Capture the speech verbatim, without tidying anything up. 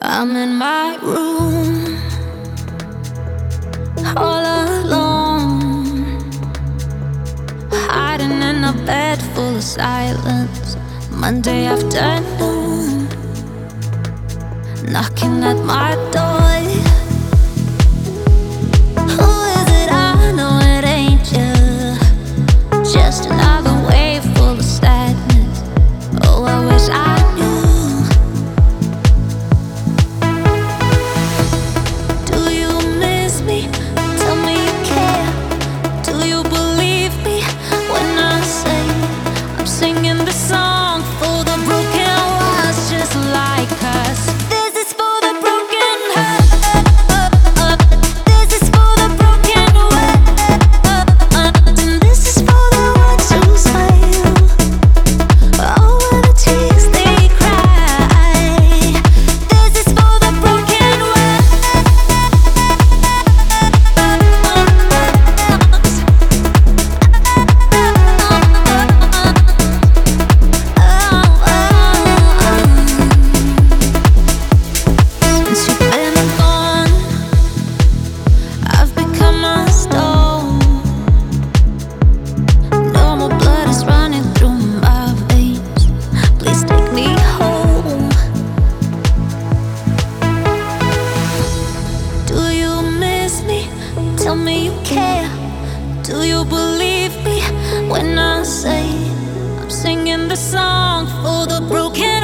I'm in my room, all alone, hiding in a bed full of silence. Monday afternoon, knocking at my door. Who is it? I know it ain't you. Just another wave full of sadness. Oh, I wish I knew. Singing the song for the broken ones just like us. This is for the broken heart. This is for the broken ones. And this is for the ones who smile over the tears they cry. This is for the broken ones. Tell me you care. Do you believe me when I say I'm singing the song for the broken?